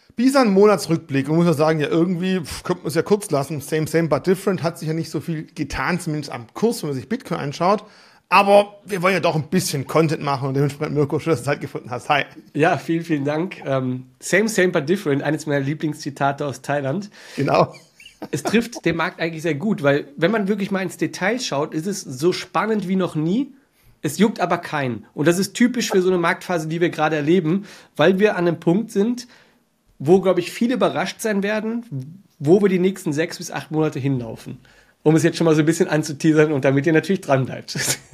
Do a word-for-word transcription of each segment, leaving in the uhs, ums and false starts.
Bisan Monatsrückblick. Und muss man sagen, ja irgendwie, pff, könnte man es ja kurz lassen. Same, same, but different. Hat sich ja nicht so viel getan, zumindest am Kurs, wenn man sich Bitcoin anschaut. Aber wir wollen ja doch ein bisschen Content machen und dementsprechend, Mirko, schön, dass du Zeit gefunden hast. Hi. Ja, vielen, vielen Dank. Ähm, same, same, but different. Eines meiner Lieblingszitate aus Thailand. Genau. Es trifft den Markt eigentlich sehr gut, weil wenn man wirklich mal ins Detail schaut, ist es so spannend wie noch nie. Es juckt aber keinen. Und das ist typisch für so eine Marktphase, die wir gerade erleben, weil wir an einem Punkt sind, wo, glaube ich, viele überrascht sein werden, wo wir die nächsten sechs bis acht Monate hinlaufen. Um es jetzt schon mal so ein bisschen anzuteasern und damit ihr natürlich dran bleibt.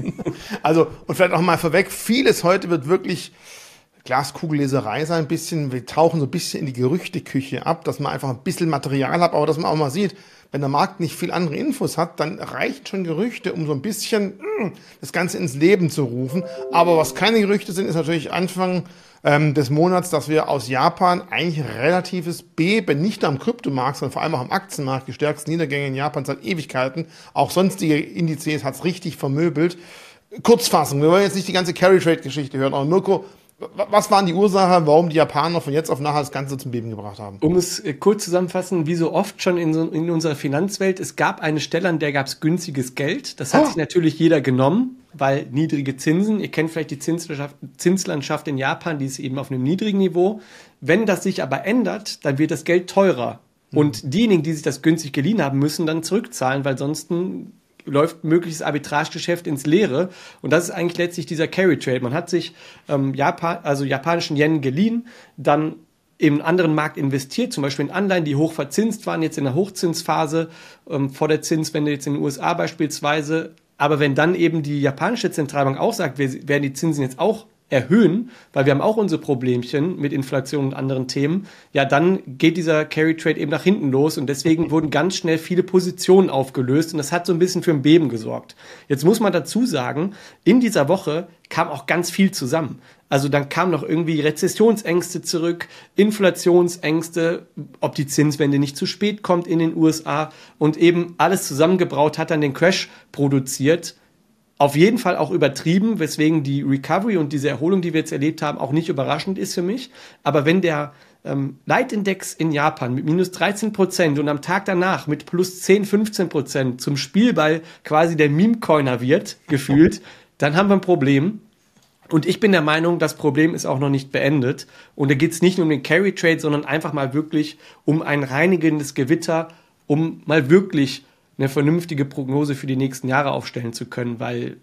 Also, und vielleicht auch mal vorweg, vieles heute wird wirklich Glaskugelleserei sein, ein bisschen, wir tauchen so ein bisschen in die Gerüchteküche ab, dass man einfach ein bisschen Material hat, aber dass man auch mal sieht, wenn der Markt nicht viel andere Infos hat, dann reichen schon Gerüchte, um so ein bisschen mh, das Ganze ins Leben zu rufen. Aber was keine Gerüchte sind, ist natürlich Anfang ähm, des Monats, dass wir aus Japan eigentlich relatives Beben, nicht nur am Kryptomarkt, sondern vor allem auch am Aktienmarkt, die stärksten Niedergänge in Japan seit Ewigkeiten, auch sonstige Indizes hat es richtig vermöbelt. Kurzfassung, wir wollen jetzt nicht die ganze Carry-Trade-Geschichte hören, aber Mirko, was waren die Ursachen, warum die Japaner von jetzt auf nachher das Ganze zum Beben gebracht haben? Um es kurz zusammenzufassen, wie so oft schon in, so, in unserer Finanzwelt, es gab eine Stelle, an der gab es günstiges Geld. Das hat oh. sich natürlich jeder genommen, weil niedrige Zinsen, ihr kennt vielleicht die Zinslandschaft, Zinslandschaft in Japan, die ist eben auf einem niedrigen Niveau. Wenn das sich aber ändert, dann wird das Geld teurer. Mhm. Und diejenigen, die sich das günstig geliehen haben, müssen dann zurückzahlen, weil sonst läuft mögliches Arbitragegeschäft ins Leere. Und das ist eigentlich letztlich dieser Carry-Trade. Man hat sich ähm, Japan, also japanischen Yen geliehen, dann in einen anderen Markt investiert, zum Beispiel in Anleihen, die hoch verzinst waren, jetzt in der Hochzinsphase, ähm, vor der Zinswende jetzt in den U S A beispielsweise. Aber wenn dann eben die japanische Zentralbank auch sagt, wir werden die Zinsen jetzt auch erhöhen, weil wir haben auch unsere Problemchen mit Inflation und anderen Themen, ja, dann geht dieser Carry-Trade eben nach hinten los und deswegen wurden ganz schnell viele Positionen aufgelöst und das hat so ein bisschen für ein Beben gesorgt. Jetzt muss man dazu sagen, in dieser Woche kam auch ganz viel zusammen. Also dann kamen noch irgendwie Rezessionsängste zurück, Inflationsängste, ob die Zinswende nicht zu spät kommt in den U S A und eben alles zusammengebraut hat dann den Crash produziert. Auf jeden Fall auch übertrieben, weswegen die Recovery und diese Erholung, die wir jetzt erlebt haben, auch nicht überraschend ist für mich. Aber wenn der ähm, Leitindex in Japan mit minus dreizehn Prozent und am Tag danach mit plus zehn, fünfzehn Prozent zum Spielball quasi der Meme-Coiner wird, gefühlt, dann haben wir ein Problem. Und ich bin der Meinung, das Problem ist auch noch nicht beendet. Und da geht es nicht nur um den Carry-Trade, sondern einfach mal wirklich um ein reinigendes Gewitter, um mal wirklich eine vernünftige Prognose für die nächsten Jahre aufstellen zu können, weil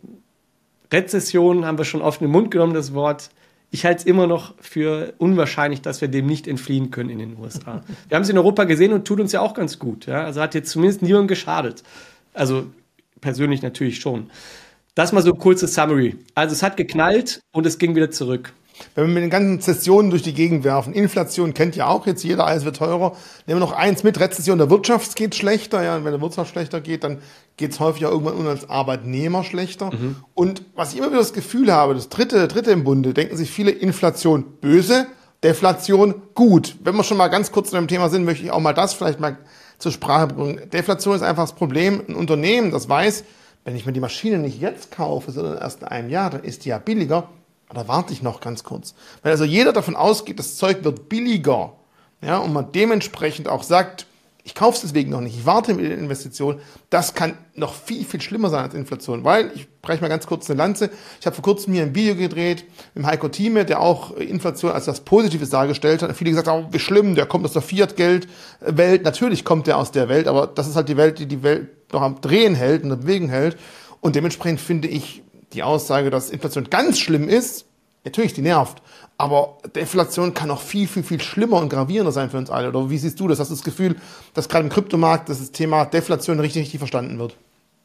Rezession haben wir schon oft in den Mund genommen, das Wort. Ich halte es immer noch für unwahrscheinlich, dass wir dem nicht entfliehen können in den U S A. Wir haben es in Europa gesehen und tut uns ja auch ganz gut. Ja? Also hat jetzt zumindest niemandem geschadet. Also persönlich natürlich schon. Das mal so ein kurzes Summary. Also es hat geknallt und es ging wieder zurück. Wenn wir mit den ganzen Sessionen durch die Gegend werfen, Inflation kennt ja auch jetzt jeder, alles wird teurer. Nehmen wir noch eins mit, Rezession der Wirtschaft geht schlechter. Ja, und wenn der Wirtschaft schlechter geht, dann geht es häufig auch irgendwann uns als Arbeitnehmer schlechter. Mhm. Und was ich immer wieder das Gefühl habe, das dritte, dritte im Bunde, denken sich viele, Inflation böse, Deflation gut. Wenn wir schon mal ganz kurz zu dem Thema sind, möchte ich auch mal das vielleicht mal zur Sprache bringen. Deflation ist einfach das Problem. Ein Unternehmen, das weiß, wenn ich mir die Maschine nicht jetzt kaufe, sondern erst in einem Jahr, dann ist die ja billiger. Da warte ich noch ganz kurz. Weil also jeder davon ausgeht, das Zeug wird billiger, ja, und man dementsprechend auch sagt, ich kaufe es deswegen noch nicht, ich warte mit der Investition, das kann noch viel, viel schlimmer sein als Inflation. Weil, ich breche mal ganz kurz eine Lanze, ich habe vor kurzem hier ein Video gedreht mit Heiko Thieme, der auch Inflation als das Positives dargestellt hat. Und viele gesagt haben, oh, wie schlimm, der kommt aus der Fiat-Geld-Welt. Natürlich kommt der aus der Welt, aber das ist halt die Welt, die die Welt noch am Drehen hält und am Bewegen hält. Und dementsprechend finde ich, die Aussage, dass Inflation ganz schlimm ist, natürlich, die nervt. Aber Deflation kann noch viel, viel, viel schlimmer und gravierender sein für uns alle. Oder wie siehst du das? Hast du das Gefühl, dass gerade im Kryptomarkt das Thema Deflation richtig, richtig verstanden wird?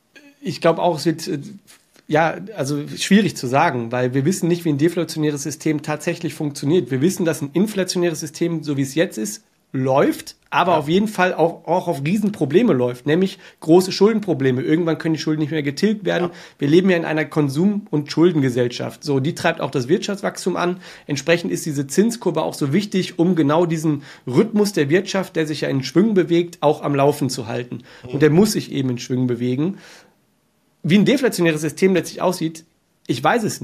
Ich glaube auch, es wird, ja, also schwierig zu sagen, weil wir wissen nicht, wie ein deflationäres System tatsächlich funktioniert. Wir wissen, dass ein inflationäres System, so wie es jetzt ist, läuft, aber ja. auf jeden Fall auch, auch auf Riesenprobleme läuft, nämlich große Schuldenprobleme. Irgendwann können die Schulden nicht mehr getilgt werden. Ja. Wir leben ja in einer Konsum- und Schuldengesellschaft. So, die treibt auch das Wirtschaftswachstum an. Entsprechend ist diese Zinskurve auch so wichtig, um genau diesen Rhythmus der Wirtschaft, der sich ja in Schwüngen bewegt, auch am Laufen zu halten. Mhm. Und der muss sich eben in Schwüngen bewegen. Wie ein deflationäres System letztlich aussieht, ich weiß es nicht.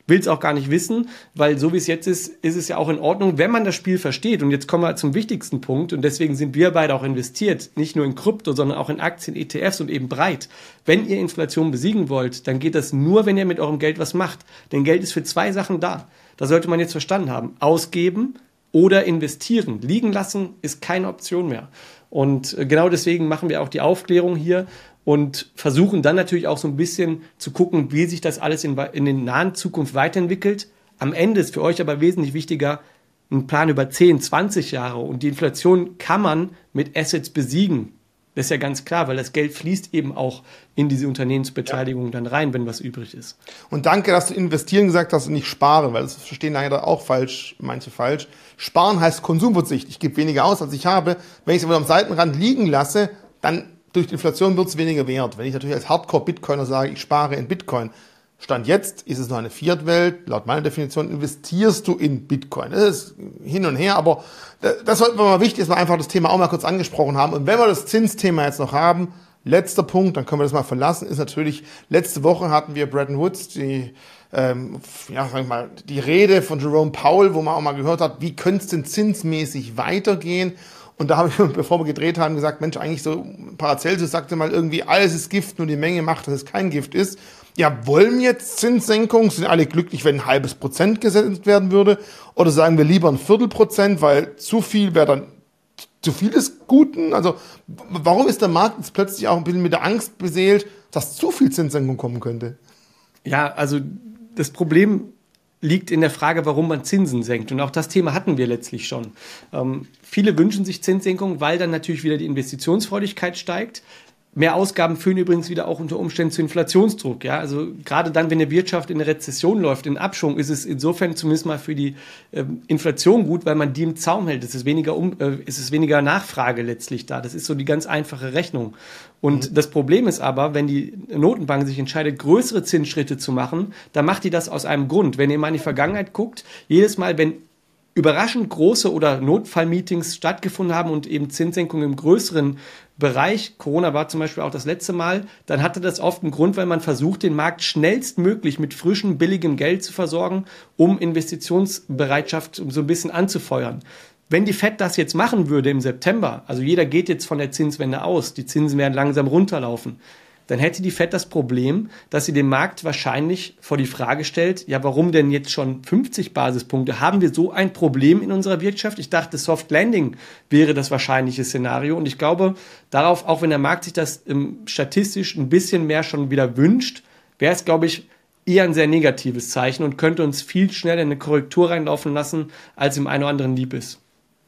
will es auch gar nicht wissen, weil so wie es jetzt ist, ist es ja auch in Ordnung, wenn man das Spiel versteht. Und jetzt kommen wir zum wichtigsten Punkt und deswegen sind wir beide auch investiert, nicht nur in Krypto, sondern auch in Aktien, E T Fs und eben breit. Wenn ihr Inflation besiegen wollt, dann geht das nur, wenn ihr mit eurem Geld was macht. Denn Geld ist für zwei Sachen da. Das sollte man jetzt verstanden haben. Ausgeben oder investieren. Liegen lassen ist keine Option mehr. Und genau deswegen machen wir auch die Aufklärung hier und versuchen dann natürlich auch so ein bisschen zu gucken, wie sich das alles in, in der nahen Zukunft weiterentwickelt. Am Ende ist für euch aber wesentlich wichtiger ein Plan über zehn, zwanzig Jahre. Und die Inflation kann man mit Assets besiegen. Das ist ja ganz klar, weil das Geld fließt eben auch in diese Unternehmensbeteiligung ja. dann rein, wenn was übrig ist. Und danke, dass du investieren gesagt hast und nicht sparen, weil das verstehen leider auch falsch, manche falsch. Sparen heißt Konsumverzicht. Ich gebe weniger aus, als ich habe. Wenn ich es aber am Seitenrand liegen lasse, dann durch die Inflation wird es weniger wert. Wenn ich natürlich als Hardcore-Bitcoiner sage, ich spare in Bitcoin, Stand jetzt ist es noch eine Fiat-Welt. Laut meiner Definition investierst du in Bitcoin. Das ist hin und her, aber das sollte mal wichtig, dass wir einfach das Thema auch mal kurz angesprochen haben. Und wenn wir das Zinsthema jetzt noch haben, letzter Punkt, dann können wir das mal verlassen, ist natürlich, letzte Woche hatten wir Bretton Woods, die, ähm, ja, sag ich mal, die Rede von Jerome Powell, wo man auch mal gehört hat, wie könnte es denn zinsmäßig weitergehen? Und da habe ich, bevor wir gedreht haben, gesagt, Mensch, eigentlich so, Paracelsus sagte mal irgendwie, alles ist Gift, nur die Menge macht, dass es kein Gift ist. Ja, wollen jetzt Zinssenkungen? Sind alle glücklich, wenn ein halbes Prozent gesetzt werden würde? Oder sagen wir lieber ein Viertelprozent, weil zu viel wäre dann zu viel des Guten? Also, warum ist der Markt jetzt plötzlich auch ein bisschen mit der Angst beseelt, dass zu viel Zinssenkung kommen könnte? Ja, also, das Problem liegt in der Frage, warum man Zinsen senkt. Und auch das Thema hatten wir letztlich schon. Ähm, viele wünschen sich Zinssenkungen, weil dann natürlich wieder die Investitionsfreudigkeit steigt. Mehr Ausgaben führen übrigens wieder auch unter Umständen zu Inflationsdruck. Ja? Also gerade dann, wenn eine Wirtschaft in eine Rezession läuft, in Abschwung, ist es insofern zumindest mal für die äh, Inflation gut, weil man die im Zaum hält. Es ist weniger, um, äh, es ist weniger Nachfrage letztlich da. Das ist so die ganz einfache Rechnung. Und mhm. das Problem ist aber, wenn die Notenbank sich entscheidet, größere Zinsschritte zu machen, dann macht die das aus einem Grund. Wenn ihr mal in die Vergangenheit guckt, jedes Mal, wenn überraschend große oder Notfallmeetings stattgefunden haben und eben Zinssenkungen im größeren Bereich, Corona war zum Beispiel auch das letzte Mal, dann hatte das oft einen Grund, weil man versucht, den Markt schnellstmöglich mit frischem, billigem Geld zu versorgen, um Investitionsbereitschaft so ein bisschen anzufeuern. Wenn die Fed das jetzt machen würde im September, also jeder geht jetzt von der Zinswende aus, die Zinsen werden langsam runterlaufen, dann hätte die Fed das Problem, dass sie den Markt wahrscheinlich vor die Frage stellt, ja, warum denn jetzt schon fünfzig Basispunkte? Haben wir so ein Problem in unserer Wirtschaft? Ich dachte, Soft Landing wäre das wahrscheinliche Szenario. Und ich glaube, darauf, auch wenn der Markt sich das ähm, statistisch ein bisschen mehr schon wieder wünscht, wäre es, glaube ich, eher ein sehr negatives Zeichen und könnte uns viel schneller in eine Korrektur reinlaufen lassen, als im einen oder anderen lieb ist.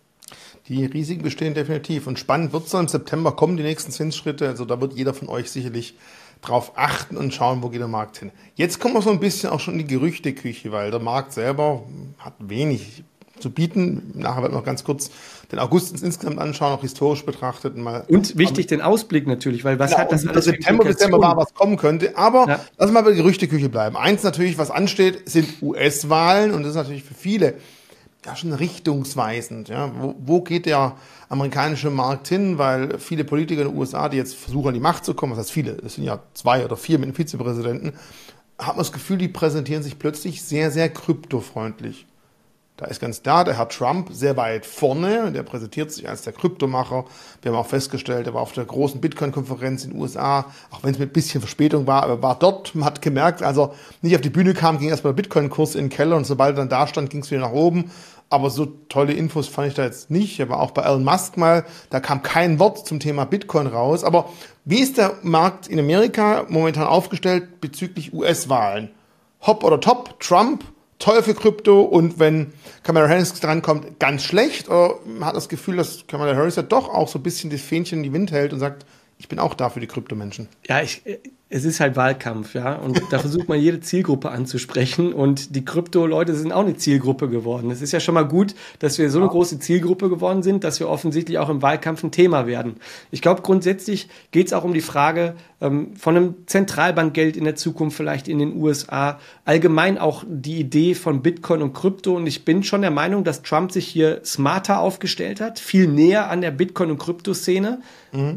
Die Risiken bestehen definitiv. Und spannend wird es dann im September kommen, die nächsten Zinsschritte. Also da wird jeder von euch sicherlich drauf achten und schauen, wo geht der Markt hin. Jetzt kommen wir so ein bisschen auch schon in die Gerüchteküche, weil der Markt selber hat wenig zu bieten. Nachher werden wir noch ganz kurz den August insgesamt anschauen, auch historisch betrachtet. Und, mal und wichtig den Ausblick natürlich, weil was genau, hat das alles für September, Dezember war, was kommen könnte. Aber ja. lass mal bei der Gerüchteküche bleiben. Eins natürlich, was ansteht, sind U S-Wahlen. Und das ist natürlich für viele ja schon richtungsweisend. Ja. Wo, wo geht der amerikanische Markt hin? Weil viele Politiker in den U S A, die jetzt versuchen, an die Macht zu kommen, was heißt viele, es sind ja zwei oder vier mit dem Vizepräsidenten, hat man das Gefühl, die präsentieren sich plötzlich sehr, sehr kryptofreundlich. Da ist ganz klar, der Herr Trump sehr weit vorne, der präsentiert sich als der Kryptomacher. Wir haben auch festgestellt, er war auf der großen Bitcoin-Konferenz in den U S A, auch wenn es mit ein bisschen Verspätung war, aber er war dort, man hat gemerkt, als er nicht auf die Bühne kam, ging erstmal der Bitcoin-Kurs in den Keller und sobald er dann da stand, ging es wieder nach oben. Aber so tolle Infos fand ich da jetzt nicht. Er war auch bei Elon Musk mal, da kam kein Wort zum Thema Bitcoin raus. Aber wie ist der Markt in Amerika momentan aufgestellt bezüglich U S-Wahlen? Hopp oder top, Trump, toll für Krypto, und wenn Kamala Harris drankommt, ganz schlecht? Oder man hat das Gefühl, dass Kamala Harris ja doch auch so ein bisschen das Fähnchen in die Wind hält und sagt, ich bin auch da für die Kryptomenschen? Ja, ich, es ist halt Wahlkampf, ja, und da versucht man jede Zielgruppe anzusprechen, und die Krypto-Leute sind auch eine Zielgruppe geworden. Es ist ja schon mal gut, dass wir so eine große Zielgruppe geworden sind, dass wir offensichtlich auch im Wahlkampf ein Thema werden. Ich glaube, grundsätzlich geht es auch um die Frage ähm, von einem Zentralbankgeld in der Zukunft, vielleicht in den U S A, allgemein auch die Idee von Bitcoin und Krypto, und ich bin schon der Meinung, dass Trump sich hier smarter aufgestellt hat, viel näher an der Bitcoin- und Kryptoszene. Mhm.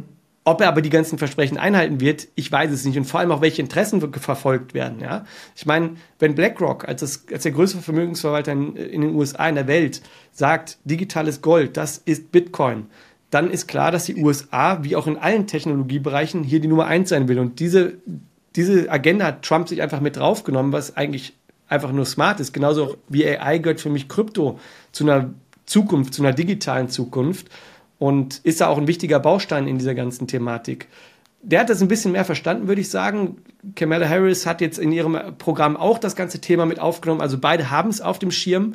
Ob er aber die ganzen Versprechen einhalten wird, ich weiß es nicht. Und vor allem auch, welche Interessen verfolgt werden. Ja? Ich meine, wenn BlackRock als, das, als der größte Vermögensverwalter in, in den U S A, in der Welt, sagt, digitales Gold, das ist Bitcoin, dann ist klar, dass die U S A, wie auch in allen Technologiebereichen, hier die Nummer eins sein will. Und diese, diese Agenda hat Trump sich einfach mit draufgenommen, was eigentlich einfach nur smart ist. Genauso wie A I gehört für mich Krypto zu einer Zukunft, zu einer digitalen Zukunft. Und ist da auch ein wichtiger Baustein in dieser ganzen Thematik. Der hat das ein bisschen mehr verstanden, würde ich sagen. Kamala Harris hat jetzt in ihrem Programm auch das ganze Thema mit aufgenommen. Also beide haben es auf dem Schirm.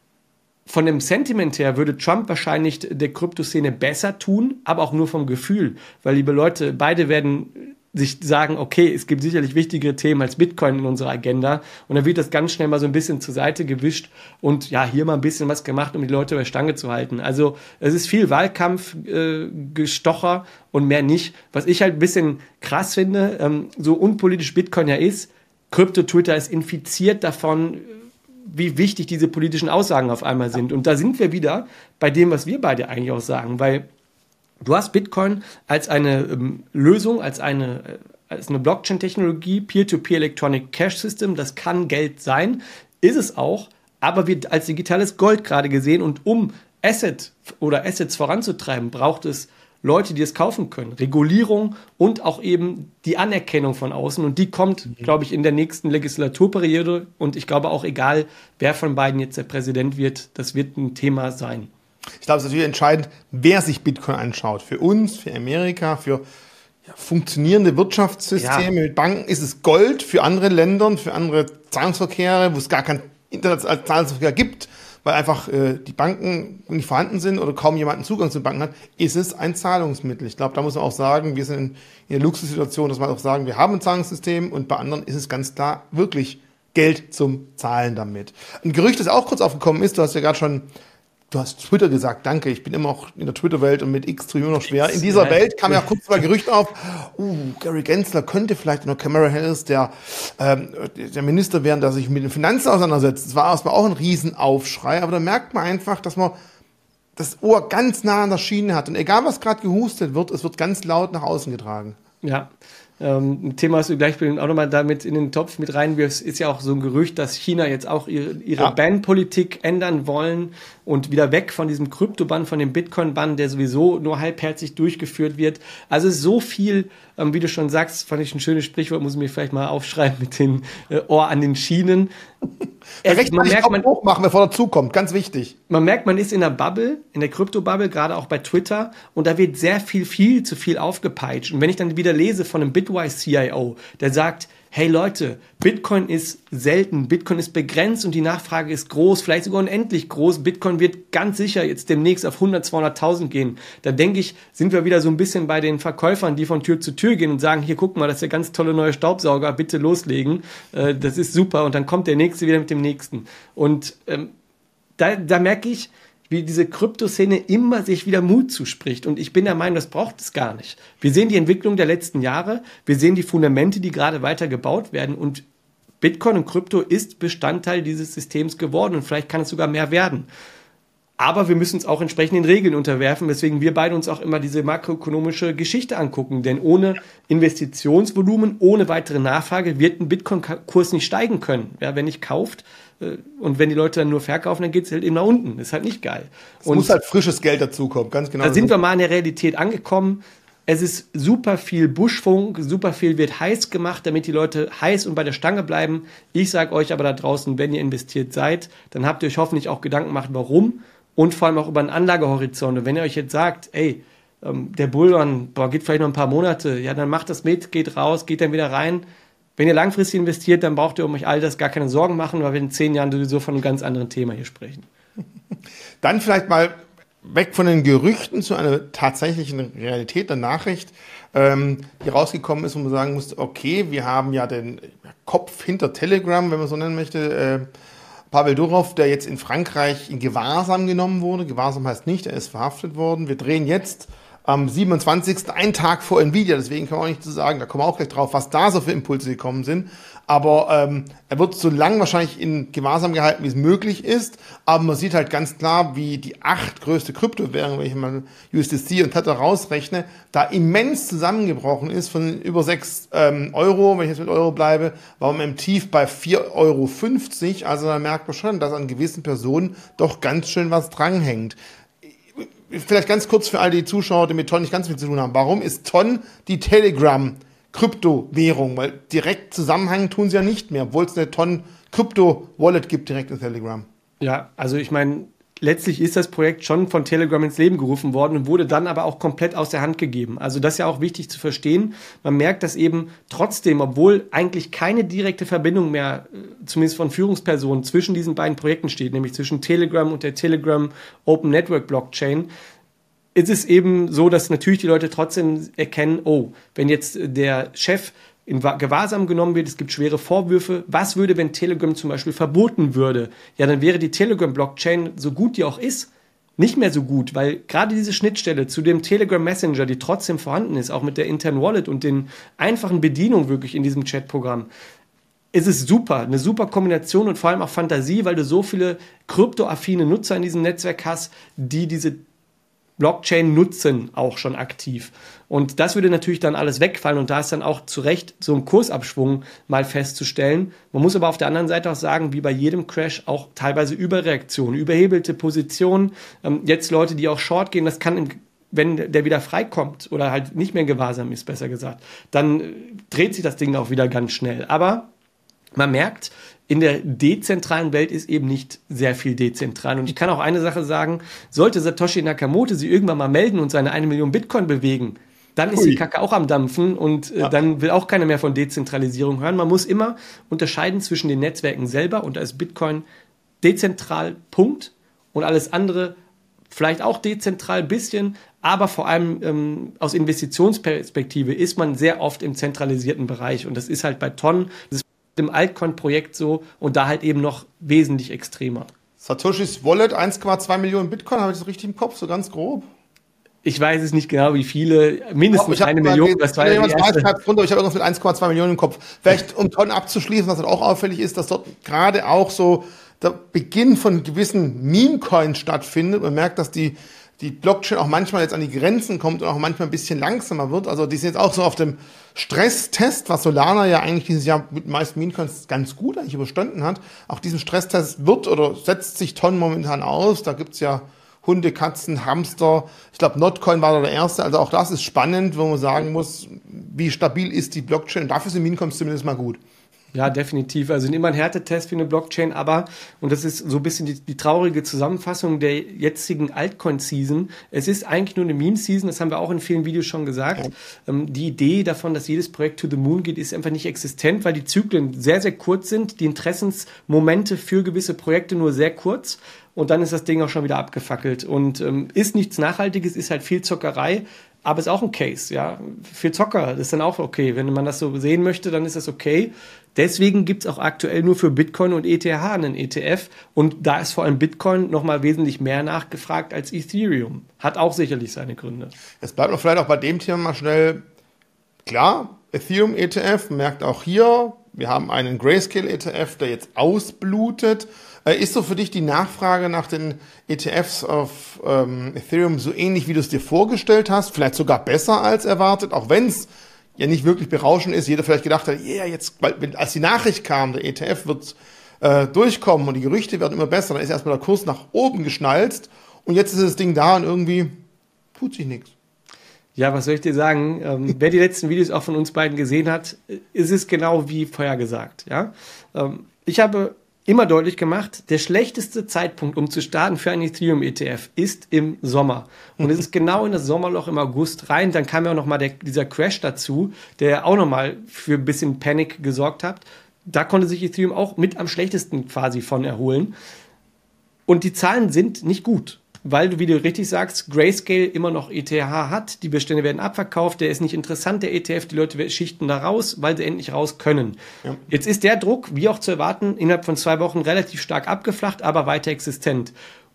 Von dem Sentiment her würde Trump wahrscheinlich der Kryptoszene besser tun, aber auch nur vom Gefühl. Weil, liebe Leute, beide werden sich sagen, okay, es gibt sicherlich wichtigere Themen als Bitcoin in unserer Agenda. Und dann wird das ganz schnell mal so ein bisschen zur Seite gewischt und ja, hier mal ein bisschen was gemacht, um die Leute bei Stange zu halten. Also es ist viel Wahlkampfgestocher äh, und mehr nicht. Was ich halt ein bisschen krass finde, ähm, so unpolitisch Bitcoin ja ist, Krypto-Twitter ist infiziert davon, wie wichtig diese politischen Aussagen auf einmal sind. Und da sind wir wieder bei dem, was wir beide eigentlich auch sagen, weil du hast Bitcoin als eine ähm, Lösung, als eine, äh, als eine Blockchain-Technologie, Peer-to-Peer Electronic Cash System, das kann Geld sein, ist es auch, aber wird als digitales Gold gerade gesehen und um Asset oder Assets voranzutreiben, braucht es Leute, die es kaufen können. Regulierung und auch eben die Anerkennung von außen und die kommt, mhm. glaube ich, in der nächsten Legislaturperiode und ich glaube auch egal, wer von beiden jetzt der Präsident wird, das wird ein Thema sein. Ich glaube, es ist natürlich entscheidend, wer sich Bitcoin anschaut. Für uns, für Amerika, für ja, funktionierende Wirtschaftssysteme Ja. mit Banken ist es Gold. Für andere Länder, für andere Zahlungsverkehre, wo es gar keinen internationalen Zahlungsverkehr gibt, weil einfach äh, die Banken nicht vorhanden sind oder kaum jemanden Zugang zu Banken hat, ist es ein Zahlungsmittel. Ich glaube, da muss man auch sagen, wir sind in, in der Luxussituation, dass wir auch sagen, wir haben ein Zahlungssystem und bei anderen ist es ganz klar wirklich Geld zum Zahlen damit. Ein Gerücht, das auch kurz aufgekommen ist, du hast ja gerade schon Du hast Twitter gesagt, danke, ich bin immer auch in der Twitter-Welt und mit X tue ich immer noch schwer. In dieser Welt kam ja kurz mal Gerücht auf, uh, Gary Gensler könnte vielleicht noch Kamala Harris der, ähm, der Minister werden, der sich mit den Finanzen auseinandersetzt. Das war erstmal auch ein Riesenaufschrei, aber da merkt man einfach, dass man das Ohr ganz nah an der Schiene hat. Und egal, was gerade gehustet wird, es wird ganz laut nach außen getragen. Ja. Ähm, ein Thema, was du gleich auch nochmal damit in den Topf mit reinwirfst, ist ja auch so ein Gerücht, dass China jetzt auch ihre, ihre ja. Ban-Politik ändern wollen und wieder weg von diesem Krypto-Bann, von dem Bitcoin-Bann, der sowieso nur halbherzig durchgeführt wird. Also so viel, ähm, wie du schon sagst, fand ich ein schönes Sprichwort, muss ich mir vielleicht mal aufschreiben mit dem äh, Ohr an den Schienen. Es, man merkt, man hochmachen, bevor dazu kommt, ganz wichtig. Man merkt, man ist in der Bubble, in der Krypto-Bubble, gerade auch bei Twitter, und da wird sehr viel, viel zu viel aufgepeitscht. Und wenn ich dann wieder lese von einem Bitwise C I O, der sagt, hey Leute, Bitcoin ist selten, Bitcoin ist begrenzt und die Nachfrage ist groß, vielleicht sogar unendlich groß. Bitcoin wird ganz sicher jetzt demnächst auf hundert, zweihunderttausend gehen. Da denke ich, sind wir wieder so ein bisschen bei den Verkäufern, die von Tür zu Tür gehen und sagen, hier guck mal, das ist der ganz tolle neue Staubsauger, bitte loslegen, äh, das ist super. Und dann kommt der Nächste wieder mit dem Nächsten. Und ähm, da, da merke ich, wie diese Kryptoszene immer sich wieder Mut zuspricht. Und ich bin der Meinung, das braucht es gar nicht. Wir sehen die Entwicklung der letzten Jahre, wir sehen die Fundamente, die gerade weiter gebaut werden und Bitcoin und Krypto ist Bestandteil dieses Systems geworden und vielleicht kann es sogar mehr werden. Aber wir müssen uns auch entsprechenden Regeln unterwerfen, weswegen wir beide uns auch immer diese makroökonomische Geschichte angucken. Denn ohne Investitionsvolumen, ohne weitere Nachfrage wird ein Bitcoin-Kurs nicht steigen können. Ja, wenn ich kauft, und wenn die Leute dann nur verkaufen, dann geht es halt eben nach unten. Das ist halt nicht geil. Es muss halt frisches Geld dazukommen, ganz genau. Da sind wir mal in der Realität angekommen. Es ist super viel Buschfunk, super viel wird heiß gemacht, damit die Leute heiß und bei der Stange bleiben. Ich sage euch aber da draußen, wenn ihr investiert seid, dann habt ihr euch hoffentlich auch Gedanken gemacht, warum und vor allem auch über einen Anlagehorizont. Und wenn ihr euch jetzt sagt, ey, ähm, der Bullrun boah, geht vielleicht noch ein paar Monate, ja, dann macht das mit, geht raus, geht dann wieder rein. Wenn ihr langfristig investiert, dann braucht ihr um euch all das gar keine Sorgen machen, weil wir in zehn Jahren sowieso von einem ganz anderen Thema hier sprechen. Dann vielleicht mal weg von den Gerüchten zu einer tatsächlichen Realität der Nachricht, ähm, die rausgekommen ist, wo man sagen musste, okay, wir haben ja den Kopf hinter Telegram, wenn man so nennen möchte, äh, Pavel Durov, der jetzt in Frankreich in Gewahrsam genommen wurde. Gewahrsam heißt nicht, er ist verhaftet worden. Wir drehen jetzt am siebenundzwanzigsten, einen Tag vor Nvidia, deswegen kann man auch nicht so sagen, da kommen wir auch gleich drauf, was da so für Impulse gekommen sind. Aber ähm, er wird so lang wahrscheinlich in Gewahrsam gehalten, wie es möglich ist. Aber man sieht halt ganz klar, wie die acht größte Kryptowährung, wenn ich mal U S D C und Tether rausrechne, da immens zusammengebrochen ist von über sechs ähm, Euro, wenn ich jetzt mit Euro bleibe, war man im Tief bei vier Euro fünfzig. Also da merkt man schon, dass an gewissen Personen doch ganz schön was dranhängt. Vielleicht ganz kurz für all die Zuschauer, die mit Ton nicht ganz viel zu tun haben. Warum ist Ton die Telegram Kryptowährung? Weil direkt zusammenhängen tun sie ja nicht mehr, obwohl es eine Ton Krypto-Wallet gibt direkt in Telegram. Ja, also ich meine, letztlich ist das Projekt schon von Telegram ins Leben gerufen worden und wurde dann aber auch komplett aus der Hand gegeben. Also das ist ja auch wichtig zu verstehen. Man merkt, dass eben trotzdem, obwohl eigentlich keine direkte Verbindung mehr, zumindest von Führungspersonen, zwischen diesen beiden Projekten steht, nämlich zwischen Telegram und der Telegram Open Network Blockchain, ist es eben so, dass natürlich die Leute trotzdem erkennen, oh, wenn jetzt der Chef in Gewahrsam genommen wird, es gibt schwere Vorwürfe. Was würde, wenn Telegram zum Beispiel verboten würde? Ja, dann wäre die Telegram-Blockchain, so gut die auch ist, nicht mehr so gut, weil gerade diese Schnittstelle zu dem Telegram Messenger, die trotzdem vorhanden ist, auch mit der internen Wallet und den einfachen Bedienungen wirklich in diesem Chatprogramm, ist es super, eine super Kombination und vor allem auch Fantasie, weil du so viele kryptoaffine Nutzer in diesem Netzwerk hast, die diese Blockchain nutzen auch schon aktiv. Und das würde natürlich dann alles wegfallen und da ist dann auch zu Recht so ein Kursabschwung mal festzustellen. Man muss aber auf der anderen Seite auch sagen, wie bei jedem Crash auch teilweise Überreaktionen, überhebelte Positionen. Ähm, jetzt Leute, die auch Short gehen, das kann, im, wenn der wieder freikommt oder halt nicht mehr in Gewahrsam ist, besser gesagt, dann äh, dreht sich das Ding auch wieder ganz schnell. Aber man merkt, in der dezentralen Welt ist eben nicht sehr viel dezentral. Und ich kann auch eine Sache sagen, sollte Satoshi Nakamoto sich irgendwann mal melden und seine eine Million Bitcoin bewegen, dann ist Ui. die Kacke auch am Dampfen und äh, ja. dann will auch keiner mehr von Dezentralisierung hören. Man muss immer unterscheiden zwischen den Netzwerken selber und da ist Bitcoin dezentral, Punkt. Und alles andere vielleicht auch dezentral ein bisschen, aber vor allem ähm, aus Investitionsperspektive ist man sehr oft im zentralisierten Bereich. Und das ist halt bei Ton, das ist dem Altcoin-Projekt so und da halt eben noch wesentlich extremer. Satoshis Wallet, eins Komma zwei Millionen Bitcoin, habe ich das richtig im Kopf, so ganz grob? Ich weiß es nicht genau, wie viele, mindestens eine Million. Das war ja die erste. Ich habe irgendwas mit eins Komma zwei Millionen im Kopf. Vielleicht, um Ton abzuschließen, was halt auch auffällig ist, dass dort gerade auch so der Beginn von gewissen Meme-Coins stattfindet. Man merkt, dass die die Blockchain auch manchmal jetzt an die Grenzen kommt und auch manchmal ein bisschen langsamer wird. Also die sind jetzt auch so auf dem Stresstest, was Solana ja eigentlich dieses Jahr mit den meisten Meme-Coins ganz gut eigentlich überstanden hat. Auch diesem Stresstest wird oder setzt sich Ton momentan aus. Da gibt's ja Hunde, Katzen, Hamster. Ich glaube, Notcoin war da der erste. Also auch das ist spannend, wo man sagen muss, wie stabil ist die Blockchain. Dafür sind Meme-Coins zumindest mal gut. Ja, definitiv. Also immer ein Härtetest für eine Blockchain, aber, und das ist so ein bisschen die, die traurige Zusammenfassung der jetzigen Altcoin-Season, es ist eigentlich nur eine Meme-Season, das haben wir auch in vielen Videos schon gesagt. Ja. Ähm, die Idee davon, dass jedes Projekt to the moon geht, ist einfach nicht existent, weil die Zyklen sehr, sehr kurz sind, die Interessensmomente für gewisse Projekte nur sehr kurz und dann ist das Ding auch schon wieder abgefackelt und ähm, ist nichts Nachhaltiges, ist halt viel Zockerei. Aber ist auch ein Case, ja. Für Zocker ist dann auch okay. Wenn man das so sehen möchte, dann ist das okay. Deswegen gibt's auch aktuell nur für Bitcoin und E T H einen E T F. Und da ist vor allem Bitcoin nochmal wesentlich mehr nachgefragt als Ethereum. Hat auch sicherlich seine Gründe. Jetzt bleibt noch vielleicht auch bei dem Thema mal schnell klar. Ethereum E T F, merkt auch hier, wir haben einen Grayscale E T F, der jetzt ausblutet. Ist so für dich die Nachfrage nach den E T Fs auf ähm, Ethereum so ähnlich, wie du es dir vorgestellt hast? Vielleicht sogar besser als erwartet, auch wenn es ja nicht wirklich berauschend ist. Jeder vielleicht gedacht hat, ja, yeah, jetzt, weil, als die Nachricht kam, der E T F wird äh, durchkommen und die Gerüchte werden immer besser, dann ist erstmal der Kurs nach oben geschnalzt und jetzt ist das Ding da und irgendwie tut sich nichts. Ja, was soll ich dir sagen? Ähm, wer die letzten Videos auch von uns beiden gesehen hat, ist es genau wie vorher gesagt. Ja? Ähm, ich habe immer deutlich gemacht, der schlechteste Zeitpunkt, um zu starten für einen Ethereum-E T F, ist im Sommer. Und es ist genau in das Sommerloch im August rein. Dann kam ja auch nochmal dieser Crash dazu, der auch nochmal für ein bisschen Panik gesorgt hat. Da konnte sich Ethereum auch mit am schlechtesten quasi von erholen. Und die Zahlen sind nicht gut. Weil du, wie du richtig sagst, Grayscale immer noch E T H hat, die Bestände werden abverkauft, der ist nicht interessant, der E T F, die Leute schichten da raus, weil sie endlich raus können. Ja. Jetzt ist der Druck, wie auch zu erwarten, innerhalb von zwei Wochen relativ stark abgeflacht, aber weiter existent.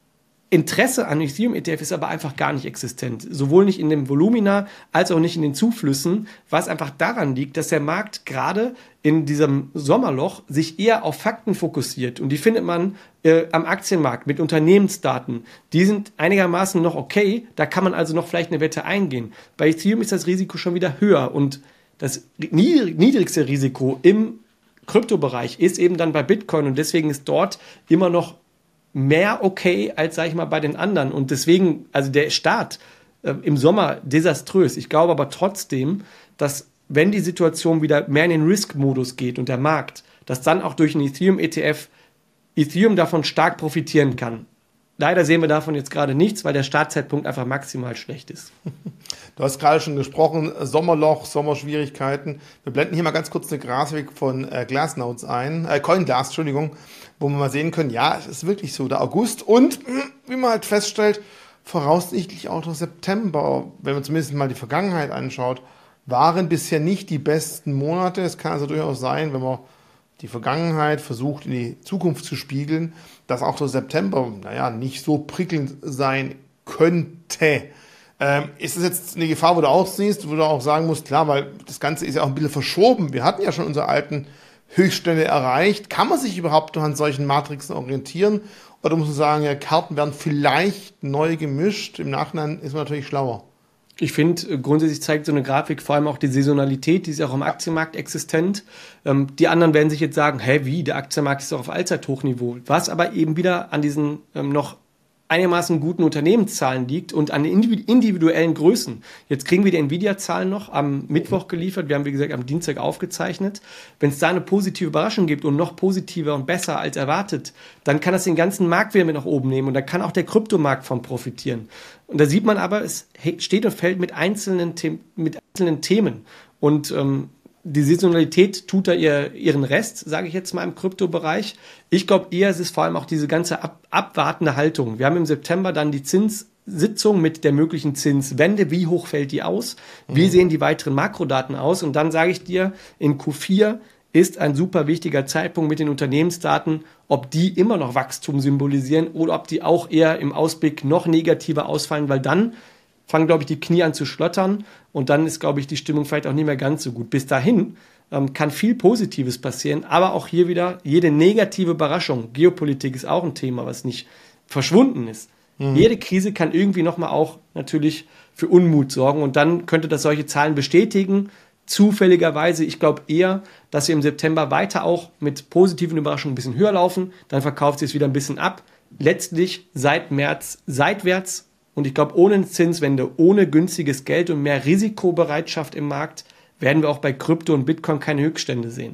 Interesse an Ethereum-E T F ist aber einfach gar nicht existent. Sowohl nicht in dem Volumina als auch nicht in den Zuflüssen, was einfach daran liegt, dass der Markt gerade in diesem Sommerloch sich eher auf Fakten fokussiert. Und die findet man äh, am Aktienmarkt mit Unternehmensdaten. Die sind einigermaßen noch okay. Da kann man also noch vielleicht eine Wette eingehen. Bei Ethereum ist das Risiko schon wieder höher. Und das niedrigste Risiko im Kryptobereich ist eben dann bei Bitcoin. Und deswegen ist dort immer noch mehr okay als, sag ich mal, bei den anderen. Und deswegen, also der Start äh, im Sommer desaströs. Ich glaube aber trotzdem, dass wenn die Situation wieder mehr in den Risk-Modus geht und der Markt, dass dann auch durch einen Ethereum-E T F Ethereum davon stark profitieren kann. Leider sehen wir davon jetzt gerade nichts, weil der Startzeitpunkt einfach maximal schlecht ist. Du hast gerade schon gesprochen, Sommerloch, Sommerschwierigkeiten. Wir blenden hier mal ganz kurz eine Grafik von äh, Glassnodes ein, äh, CoinGlass, Entschuldigung, wo wir mal sehen können, ja, es ist wirklich so, der August und, wie man halt feststellt, voraussichtlich auch der September, wenn man zumindest mal die Vergangenheit anschaut, waren bisher nicht die besten Monate. Es kann also durchaus sein, wenn man die Vergangenheit versucht in die Zukunft zu spiegeln, dass auch der September, naja, nicht so prickelnd sein könnte. Ähm, ist das jetzt eine Gefahr, wo du auch siehst, wo du auch sagen musst, klar, weil das Ganze ist ja auch ein bisschen verschoben. Wir hatten ja schon unsere alten Höchststände erreicht. Kann man sich überhaupt noch an solchen Matrixen orientieren? Oder muss man sagen, ja, Karten werden vielleicht neu gemischt. Im Nachhinein ist man natürlich schlauer. Ich finde, grundsätzlich zeigt so eine Grafik vor allem auch die Saisonalität, die ist auch im Aktienmarkt existent. Ähm, die anderen werden sich jetzt sagen, hä, wie, der Aktienmarkt ist doch auf Allzeithochniveau. Was aber eben wieder an diesen ähm, noch einigermaßen guten Unternehmenszahlen liegt und an individuellen Größen. Jetzt kriegen wir die Nvidia-Zahlen noch am Mittwoch geliefert. Wir haben, wie gesagt, am Dienstag aufgezeichnet. Wenn es da eine positive Überraschung gibt und noch positiver und besser als erwartet, dann kann das den ganzen Markt wieder mit nach oben nehmen und da kann auch der Kryptomarkt von profitieren. Und da sieht man aber, es steht und fällt mit einzelnen, The- mit einzelnen Themen. Und ähm, die Saisonalität tut da ihr, ihren Rest, sage ich jetzt mal, im Kryptobereich. Ich glaube eher, es ist vor allem auch diese ganze ab, abwartende Haltung. Wir haben im September dann die Zinssitzung mit der möglichen Zinswende. Wie hoch fällt die aus? Wie mhm. sehen die weiteren Makrodaten aus? Und dann sage ich dir, in Q vier ist ein super wichtiger Zeitpunkt mit den Unternehmensdaten, ob die immer noch Wachstum symbolisieren oder ob die auch eher im Ausblick noch negativer ausfallen, weil dann fangen, glaube ich, die Knie an zu schlottern und dann ist, glaube ich, die Stimmung vielleicht auch nicht mehr ganz so gut. Bis dahin ähm, kann viel Positives passieren, aber auch hier wieder jede negative Überraschung. Geopolitik ist auch ein Thema, was nicht verschwunden ist. Mhm. Jede Krise kann irgendwie nochmal auch natürlich für Unmut sorgen und dann könnte das solche Zahlen bestätigen. Zufälligerweise, ich glaube eher, dass wir im September weiter auch mit positiven Überraschungen ein bisschen höher laufen, dann verkauft sich es wieder ein bisschen ab. Letztlich seit März seitwärts. Und ich glaube, ohne Zinswende, ohne günstiges Geld und mehr Risikobereitschaft im Markt werden wir auch bei Krypto und Bitcoin keine Höchststände sehen.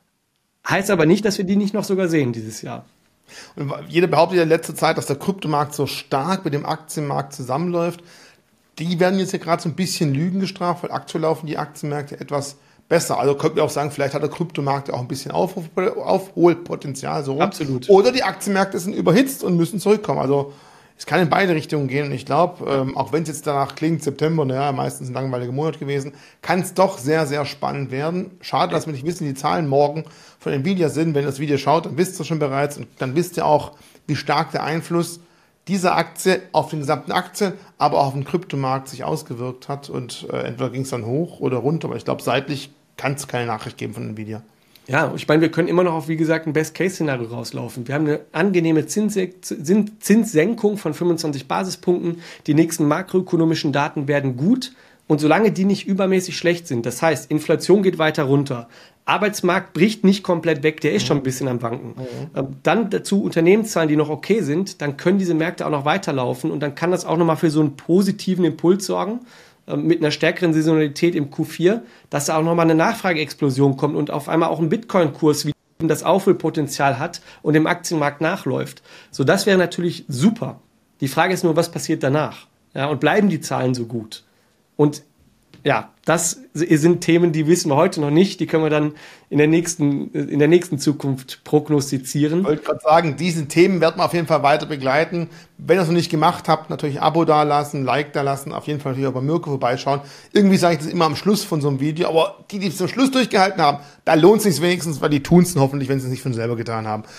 Heißt aber nicht, dass wir die nicht noch sogar sehen dieses Jahr. Und jeder behauptet ja in letzter Zeit, dass der Kryptomarkt so stark mit dem Aktienmarkt zusammenläuft. Die werden jetzt ja gerade so ein bisschen Lügen gestraft, weil aktuell laufen die Aktienmärkte etwas besser. Also könnte man auch sagen, vielleicht hat der Kryptomarkt auch ein bisschen Aufholpotenzial. So. Absolut. Oder die Aktienmärkte sind überhitzt und müssen zurückkommen. Also es kann in beide Richtungen gehen und ich glaube, ähm, auch wenn es jetzt danach klingt, September, naja, meistens ein langweiliger Monat gewesen, kann es doch sehr, sehr spannend werden. Schade, dass wir nicht wissen, wie die Zahlen morgen von Nvidia sind. Wenn ihr das Video schaut, dann wisst ihr schon bereits und dann wisst ihr auch, wie stark der Einfluss dieser Aktie auf den gesamten Aktien, aber auch auf den Kryptomarkt sich ausgewirkt hat und äh, entweder ging es dann hoch oder runter, aber ich glaube, seitlich kann es keine Nachricht geben von Nvidia. Ja, ich meine, wir können immer noch auf, wie gesagt, ein Best-Case-Szenario rauslaufen. Wir haben eine angenehme Zinse- Zinssenkung von fünfundzwanzig Basispunkten. Die nächsten makroökonomischen Daten werden gut. Und solange die nicht übermäßig schlecht sind, das heißt, Inflation geht weiter runter, Arbeitsmarkt bricht nicht komplett weg, der ist schon ein bisschen am Wanken. Mhm. Dann dazu Unternehmenszahlen, die noch okay sind, dann können diese Märkte auch noch weiterlaufen und dann kann das auch nochmal für so einen positiven Impuls sorgen, mit einer stärkeren Saisonalität im Q vier, dass da auch nochmal eine Nachfrageexplosion kommt und auf einmal auch ein Bitcoin-Kurs wieder das Aufholpotenzial hat und dem Aktienmarkt nachläuft. So, das wäre natürlich super. Die Frage ist nur, was passiert danach? Ja, und bleiben die Zahlen so gut? Und ja, das sind Themen, die wissen wir heute noch nicht. Die können wir dann in der nächsten, in der nächsten Zukunft prognostizieren. Ich wollte gerade sagen, diese Themen werden wir auf jeden Fall weiter begleiten. Wenn ihr es noch nicht gemacht habt, natürlich ein Abo da lassen, Like da lassen, auf jeden Fall natürlich auch bei Mirko vorbeischauen. Irgendwie sage ich das immer am Schluss von so einem Video, aber die, die es zum Schluss durchgehalten haben, da lohnt es sich wenigstens, weil die tun es hoffentlich, wenn sie es nicht von selber getan haben.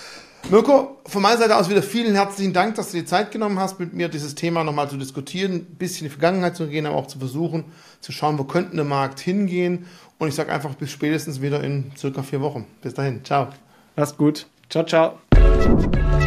Mirko, von meiner Seite aus wieder vielen herzlichen Dank, dass du dir Zeit genommen hast, mit mir dieses Thema nochmal zu diskutieren, ein bisschen in die Vergangenheit zu gehen, aber auch zu versuchen, zu schauen, wo könnte der Markt hingehen. Und ich sage einfach bis spätestens wieder in circa vier Wochen. Bis dahin, ciao. Mach's gut. Ciao, ciao.